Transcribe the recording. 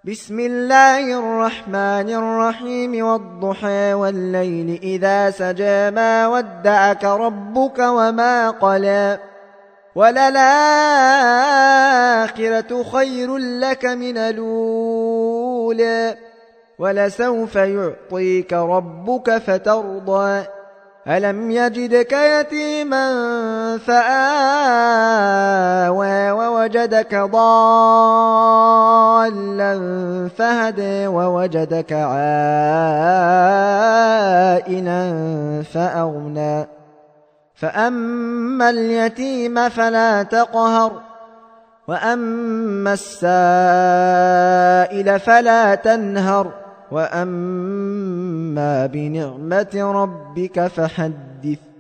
بسم الله الرحمن الرحيم والضحى والليل إذا سجى ما ودعك ربك وما قلى وللآخرة خير لك من الأولى ولسوف يعطيك ربك فترضى ألم يجدك يتيما فآوى ووجدك ضالا فهدى ووجدك عائلا فأغنى فأما اليتيم فلا تقهر وأما السائل فلا تنهر وأما بنعمة ربك فحدث